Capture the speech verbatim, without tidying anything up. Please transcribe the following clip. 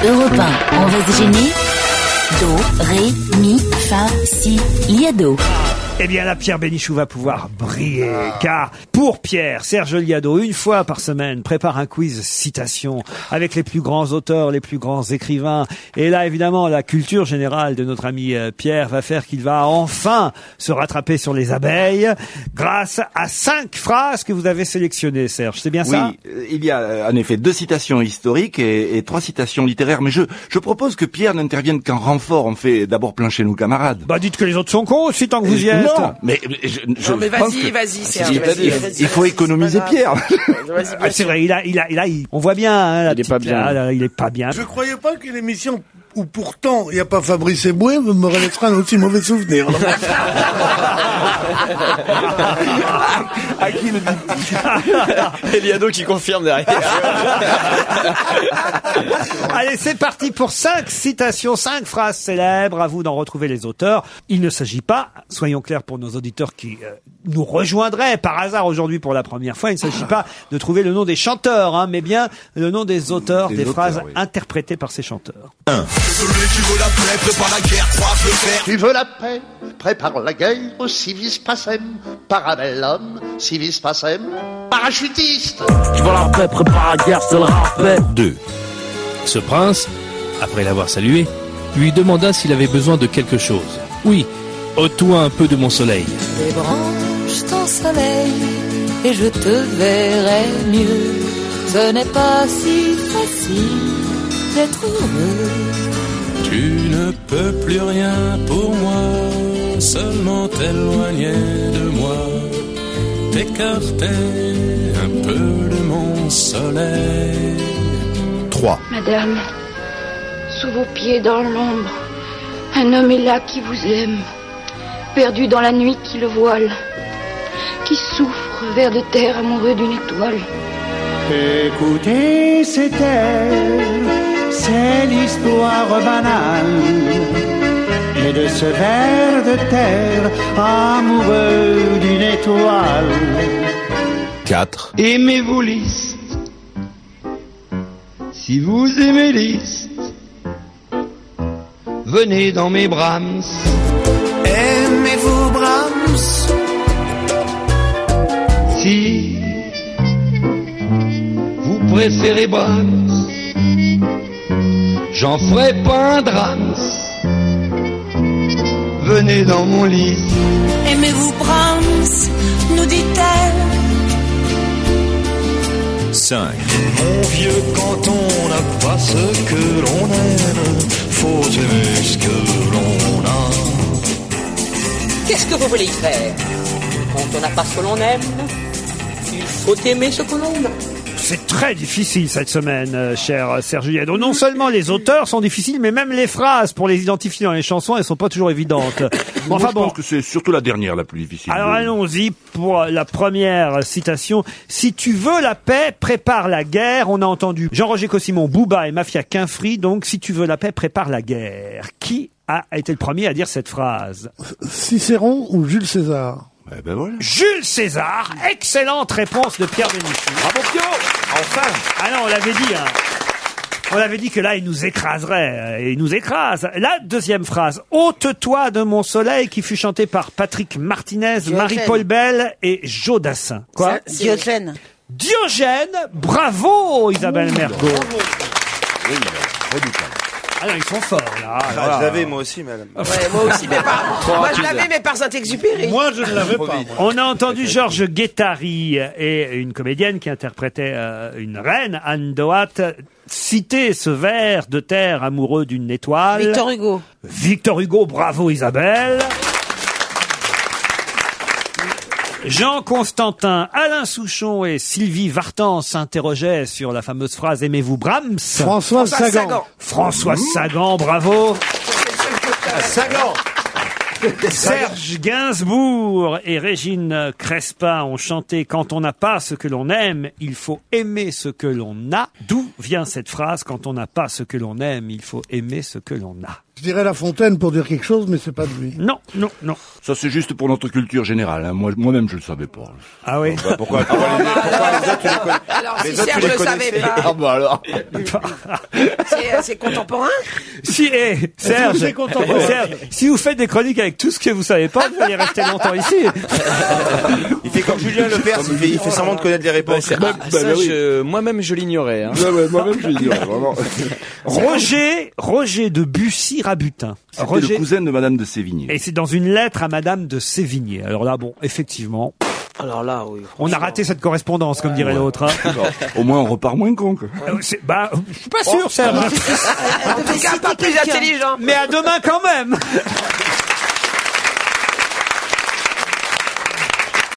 Europe un, on va se gêner. Do, ré, mi, fa, si, liado. Eh bien là, Pierre Bénichou va pouvoir briller, car pour Pierre, Serge Liado, une fois par semaine, prépare un quiz citation avec les plus grands auteurs, les plus grands écrivains. Et là, évidemment, la culture générale de notre ami Pierre va faire qu'il va enfin se rattraper sur les abeilles grâce à cinq phrases que vous avez sélectionnées, Serge. C'est bien ça? Oui, il y a en effet deux citations historiques et, et trois citations littéraires. Mais je, je propose que Pierre n'intervienne qu'en renfort. On fait d'abord plancher nos camarades. Bah dites que les autres sont cons aussi tant que vous y êtes. Non, mais je, je non, mais pense vas-y, que vas-y, Serge, il, vas-y, il, vas-y, il faut vas-y, économiser Pierre. Ah, c'est vrai, il a, il a, il a, il, on voit bien. Hein, la il est pas bien. Là, là, il est pas bien. Je croyais pas qu'une émission où pourtant il n'y a pas Fabrice Eboué me relaissera un aussi mauvais souvenir. À qui le dit? Eliado qui confirme derrière. Allez, c'est parti pour cinq citations, cinq phrases célèbres. À vous d'en retrouver les auteurs. Il ne s'agit pas, soyons clairs pour nos auditeurs qui euh, nous rejoindraient par hasard aujourd'hui pour la première fois, il ne s'agit pas de trouver le nom des chanteurs, hein, mais bien le nom des auteurs, des, des auteurs, phrases oui. interprétées par ces chanteurs. Un. Celui qui veut la paix prépare la guerre, croit le faire. Tu veux la paix, prépare la guerre, si vis pacem, parabellum, si vis pacem, parachutiste. Tu veux la paix, prépare la guerre, c'est le rappel. Deux. Ce prince, après l'avoir salué, lui demanda s'il avait besoin de quelque chose. Oui, ôte-toi un peu de mon soleil. Débranche ton soleil et je te verrai mieux. Ce n'est pas si facile d'être heureux. Tu ne peux plus rien pour moi, seulement t'éloigner de moi, t'écarter un peu de mon soleil. Trois. Madame, sous vos pieds dans l'ombre, un homme est là qui vous aime, perdu dans la nuit qui le voile, qui souffre vers de terre amoureux d'une étoile. Écoutez cet air, c'est l'histoire banale, et de ce ver de terre amoureux d'une étoile. Quatre. Aimez-vous Liszt? Si vous aimez Liszt, venez dans mes Brahms. Aimez-vous Brahms? Si vous préférez Brahms, j'en ferai pas un drame. Venez dans mon lit. Aimez-vous Brahms, nous dit-elle. Cinq. Mon vieux, quand on n'a pas ce que l'on aime, faut aimer ce que l'on a. Qu'est-ce que vous voulez y faire? Quand on n'a pas ce que l'on aime, il faut aimer ce que l'on a. C'est très difficile cette semaine, euh, cher Serge Liado. Non seulement les auteurs sont difficiles, mais même les phrases, pour les identifier dans les chansons, elles sont pas toujours évidentes. Enfin Moi, je bon. pense que c'est surtout la dernière la plus difficile. Alors allons-y pour la première citation. Si tu veux la paix, prépare la guerre. On a entendu Jean-Roger Cossimon, Booba et Mafia Quinfri. Donc, si tu veux la paix, prépare la guerre. Qui a été le premier à dire cette phrase? Cicéron ou Jules César? Eh ben voilà. Jules César, excellente réponse de Pierre Bénichou. Bravo Pio. Enfin. Ah non, on l'avait dit, hein. On l'avait dit que là, il nous écraserait. Et il nous écrase. La deuxième phrase. Ôte-toi de mon soleil, qui fut chantée par Patrick Martinez, Diogène. Marie-Paul Bell et Joe Dassin. Quoi? Ça, Diogène. Diogène. Bravo, Isabelle Ouh, Mergo. bravo. Oui, redoutable. Ah non, ils sont forts, là. Ah, Alors, je l'avais, moi aussi, madame. Ouais, moi aussi, mais pas. Moi, je l'avais, mais par Saint-Exupéry. Moi, je ne l'avais pas. On a entendu Georges Guettari et une comédienne qui interprétait euh, une reine, Anne Doat, citer ce vers de terre amoureux d'une étoile. Victor Hugo. Victor Hugo, bravo Isabelle. Jean Constantin, Alain Souchon et Sylvie Vartan s'interrogeaient sur la fameuse phrase « Aimez-vous Brahms ?» François Sagan. Sagan. François Sagan, bravo. Sagan. Serge Gainsbourg et Régine Crespin ont chanté « Quand on n'a pas ce que l'on aime, il faut aimer ce que l'on a ». D'où vient cette phrase « Quand on n'a pas ce que l'on aime, il faut aimer ce que l'on a » Je dirais La Fontaine pour dire quelque chose, mais c'est pas de lui. Non, non, non. Ça, c'est juste pour notre culture générale. Hein. Moi, moi-même, je le savais pas. Ah oui. Bah, pourquoi, pourquoi les, pourquoi les autres, tu les connais? Alors, Les si autres, tu Serge les le connaissais? savait pas. Ah bah alors. C'est, euh, c'est contemporain? Si, eh, Serge, C'est contemporain. Serge, si vous faites des chroniques avec tout ce que vous savez pas, vous allez rester longtemps ici. Il fait comme Julien Lepers, il fait, il fait semblant de connaître les réponses. Ah, ça, je- moi-même, je l'ignorais. Hein. Ouais, ouais, moi-même, je l'ignorais, vraiment. Roger, Roger de Bussy-Rabutin. C'était Roger, le cousin de Madame de Sévigné. et c'est dans une lettre à Madame de Sévigné. Alors là, bon, effectivement, Alors là, oui. on a raté cette correspondance, comme dirait l'autre. Hein. Au moins, on repart moins con, quoi. Euh, c'est- bah, je suis pas sûr, Serge. En tout cas, pas plus intelligent. Mais à demain quand même.